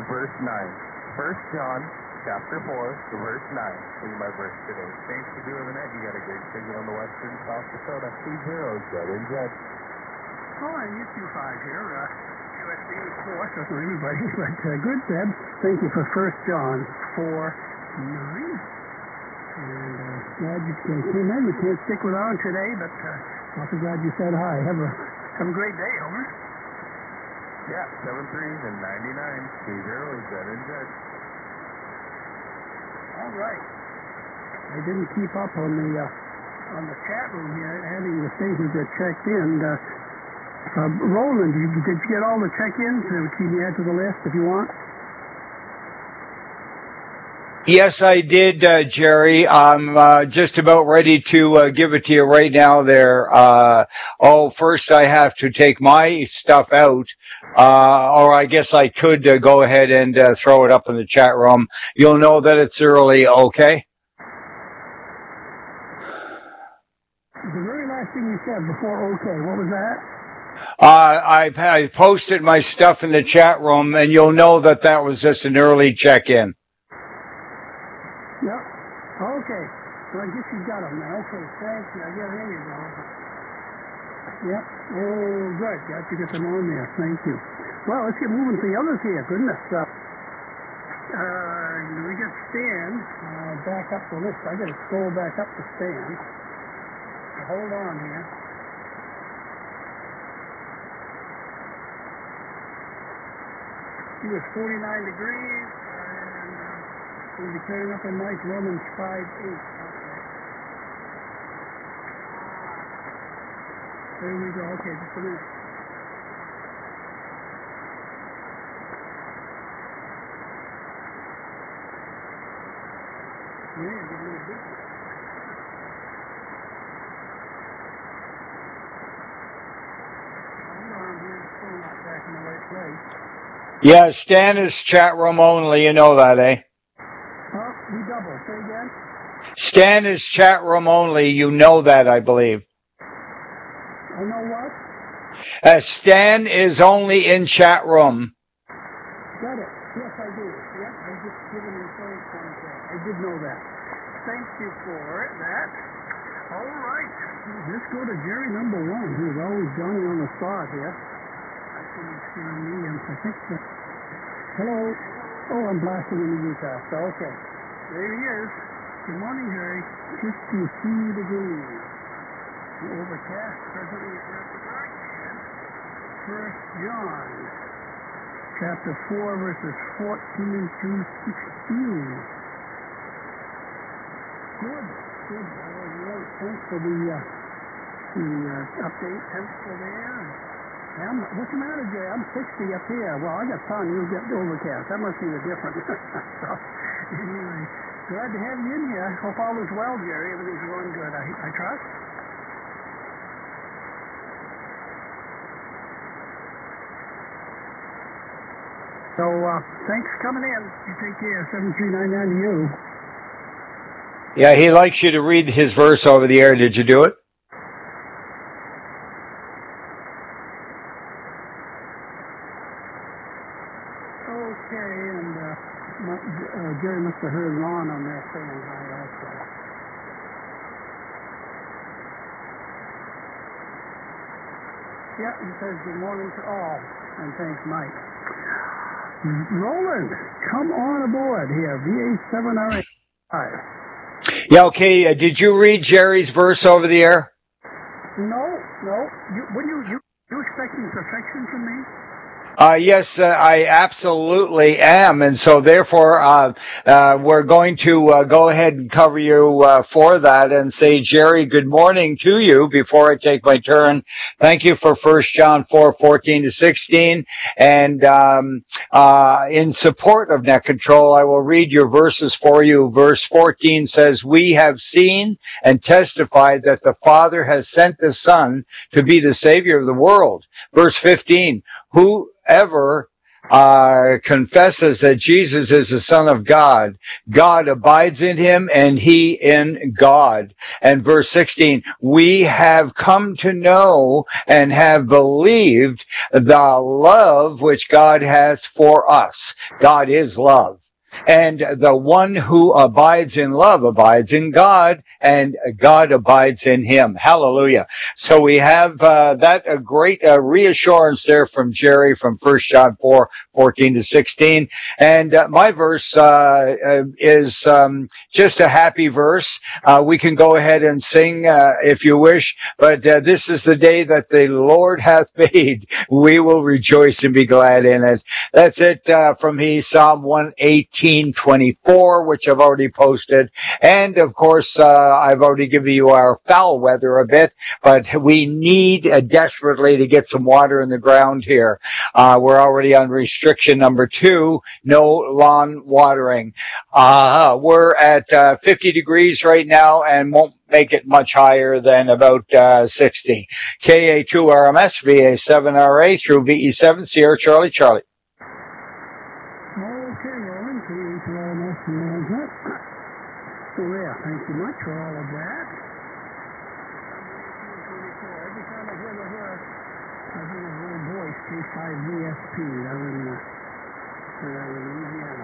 verse 9. 1 John chapter 4 to verse 9 is my verse today. Thanks for doing that. You got a great signal on the western South Dakota. 2-0, Jed and Jed. Oh, and U25 here. USB, of course, that's for everybody. But good, Zeb. Thank you for 1 John 4:9. And glad you came in. We can't stick around today, but also glad you said hi. Have a great day, over. Yeah, 7-3s and 99. 2-0, Jed and Jed. All right. I didn't keep up on the chat room here, adding the stations that checked in. Roland, did you get all the check-ins? Can you add to the list if you want? Yes, I did, Jerry. I'm just about ready to give it to you right now there. First I have to take my stuff out, or I guess I could go ahead and throw it up in the chat room. You'll know that it's early, okay? The very last thing you said before okay, what was that? I posted my stuff in the chat room, and you'll know that was just an early check-in. Yep. Okay. Well, I guess you got them now. Okay, thank you. There you go. Yep. Oh, good. Got to get them on there. Thank you. Well, let's get moving to the others here. Goodness. We got Stan back up the list. I got to scroll back up to Stan. So hold on here. He was 49 degrees. We'll be clearing up in nice Romans 5:8. Okay. There we go. Okay, just a minute. Yeah, get a little bit. Hold on here. Still not back in the right place. Yeah, Stan is chat room only. You know that, eh? We double. Say again? Stan is chat room only. You know that, I believe. I know what? Stan is only in chat room. Got it. Yes, I do. Yep, I just given him phone contact. I did know that. Thank you for that. All right. Let's go to Jerry number 1, who's always Johnny on the spot here. I think hello. Oh, I'm blasting in the Utah. So, okay. There he is. Good morning, Harry. 53 degrees. Overcast presently at Restaurant. 1 John, chapter 4, verses 14 to 16. Good. All right. Thanks for the update. Pencil there. What's the matter, Jay? I'm 60 up here. Well, I got sun. You get overcast. That must be the difference. So, anyway, glad to have you in here. Hope all is well, Jerry. Everything's going good, I trust. So, thanks for coming in. You take care. 7399 to you. Yeah, he likes you to read his verse over the air. Did you do it? Jerry must have heard Ron on there saying hi also. Yeah, he says good morning to all, and thanks, Mike. Roland, come on aboard here, VA7RA5. Yeah, okay. Did you read Jerry's verse over the air? No. You expecting perfection from me? Yes, I absolutely am. And so therefore, we're going to go ahead and cover you for that and say, Jerry, good morning to you before I take my turn. Thank you for 1 John 4:14 to 16. And in support of Net Control, I will read your verses for you. Verse 14 says, we have seen and testified that the Father has sent the Son to be the Savior of the world. Verse 15, whoever confesses that Jesus is the Son of God, God abides in him and he in God. And verse 16, we have come to know and have believed the love which God has for us. God is love. And the one who abides in love abides in God, and God abides in him. Hallelujah. So we have that a great reassurance there from Jerry from 1 John 4:14-16. And my verse is just a happy verse. We can go ahead and sing if you wish, but this is the day that the Lord hath made. We will rejoice and be glad in it. That's it from me, Psalm 118:24, which I've already posted. And of course, I've already given you our foul weather a bit, but we need desperately to get some water in the ground here. We're already on restriction number 2, no lawn watering. We're at 50 degrees right now and won't make it much higher than about 60. KA2RMS, VA7RA through VE7, Sierra Charlie Charlie. Okay, Roland, KA2RMS management. So yeah, thank you much for all of that. Every time I hear the word, I hear a little voice, K5VSP, down in Louisiana.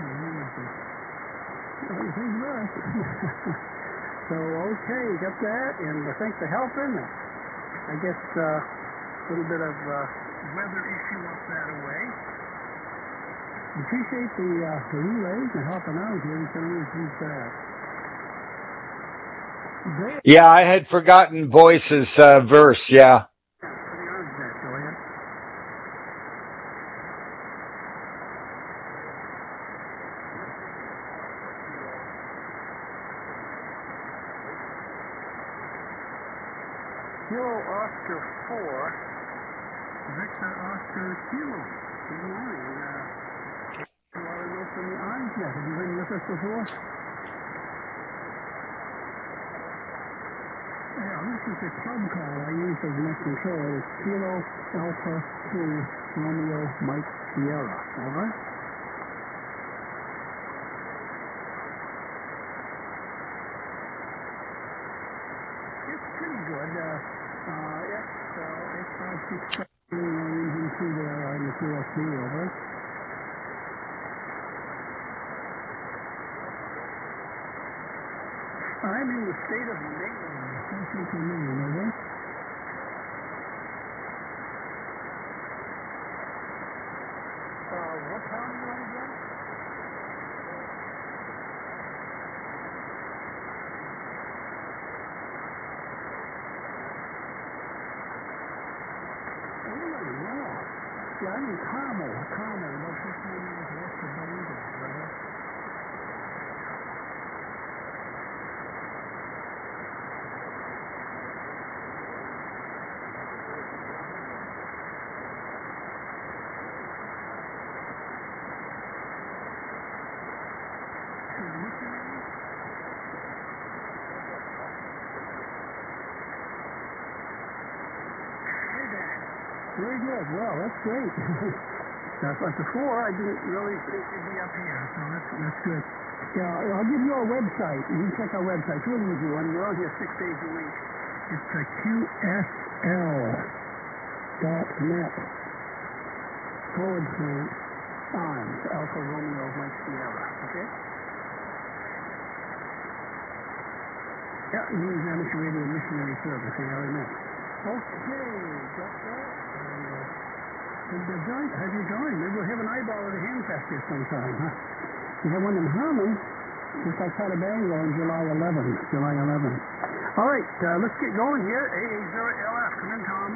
So, okay, got that, and thanks for helping. I guess a little bit of weather issue up that way. Appreciate the relays and helping out here. We can always use that. Yeah, I had forgotten Voice's verse, yeah. Kilo Oscar 4, Victor Oscar Kilo. Good morning. You want to know from the Arms Net? Have you been with us before? Yeah, this is the club call I use as net control. It's Kilo Alpha 2 Romeo Mike Sierra. Over. It's pretty good. It's 567 engine 2 there on the QSC, over. I'm in the state of Maine, Central Maine, over. What town do you want to get? Yeah, I'm in Carmel, about 15 miles west of Belize, brother. Very good. Well, that's great. That's like before, I didn't really think you'd be up here, so that's good. Yeah, I'll give you our website. You can check our website. It's a really easy one. We're on here 6 days a week. It's QSL.net / Arms, Alpha Romeo Mike Sierra. Okay? Yeah, News Amateur Radio Missionary Service, ARMS. Okay, got that. Have you joined? Maybe we'll have an eyeball at a handfest here sometime, huh? We have one in Herman, just outside of Bangor on July 11th. All right, let's get going here. AA0LF, come in, Tom.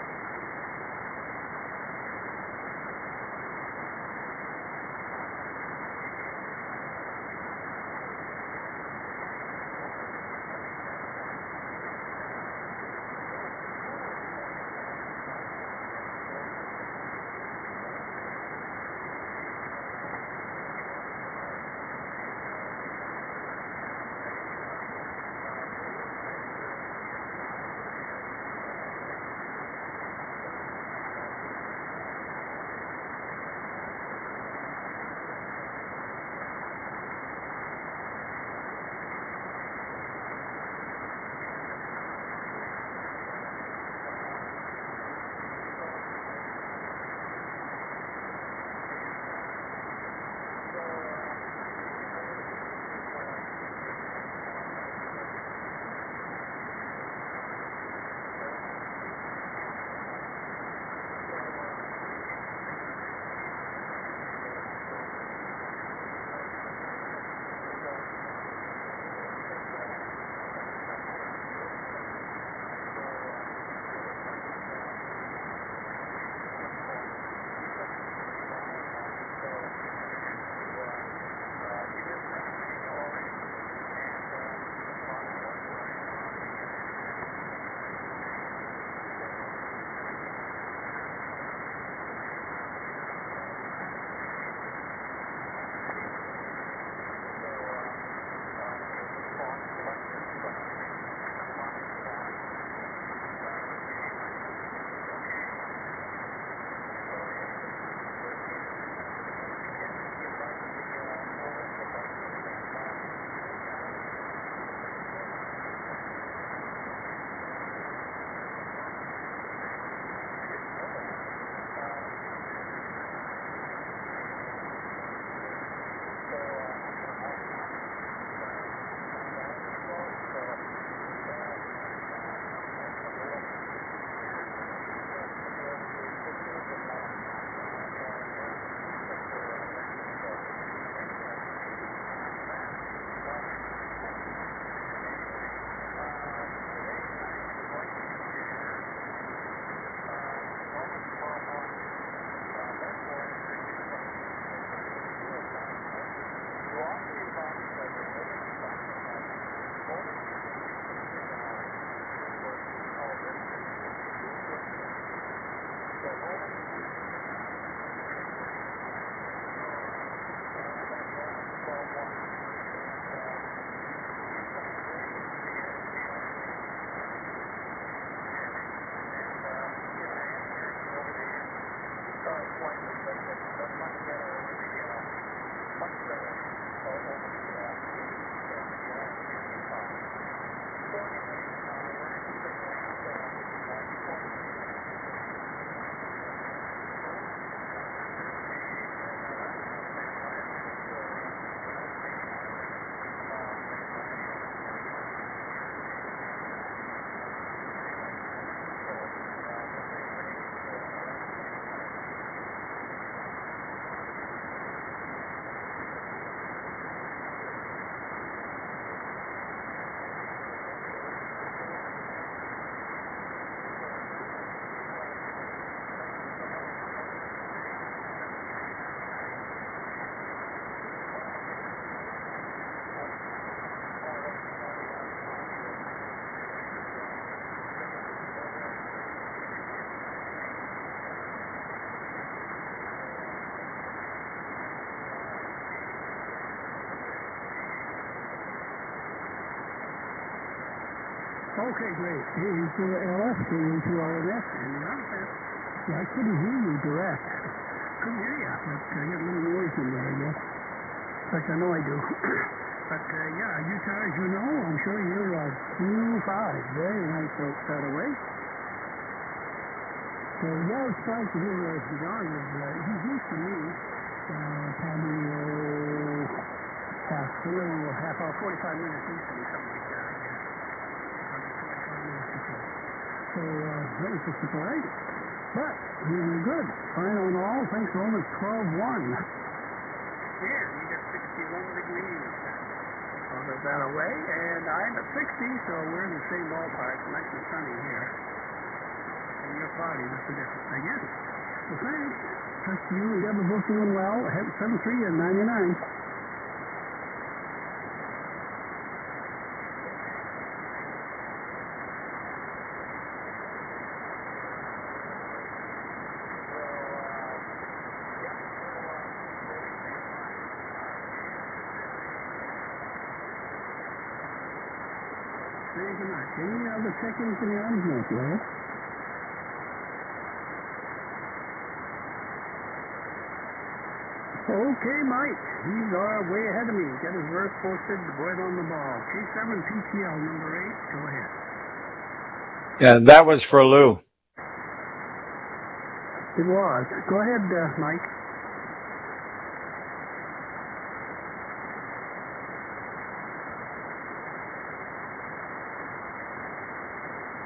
Okay, great. KU2LF, KU2RMS, and you're on the fence. Yeah, I couldn't hear you direct. Couldn't hear you, but I got a little noise in there, I guess. In fact, I know I do. But, yeah, Utah, as you know, I'm sure you're 2-5. Very nice out away. So, yeah, it's nice to hear John. He's used to me. Probably half hour, 45 minutes used to be something like that, I guess. 45 minutes or so. So, that was a surprise. But, he was good. Fine on all. Thanks, Roman. 12-1. Yeah, we got 61 degrees. So that away, and I'm at 60, so we're in the same ballpark. Nice and sunny here. And you're cloudy, that's the difference, I guess. Well, thanks. Trust you and Deborah both doing well. Ahead 73 and 99. Thank you much. Any other check-ins in the arms note, Larry? Okay, Mike. He's way ahead of me. Got his verse posted. The boy's on the ball. K7 PTL number 8. Go ahead. Yeah, that was for Lou. It was. Go ahead, Mike.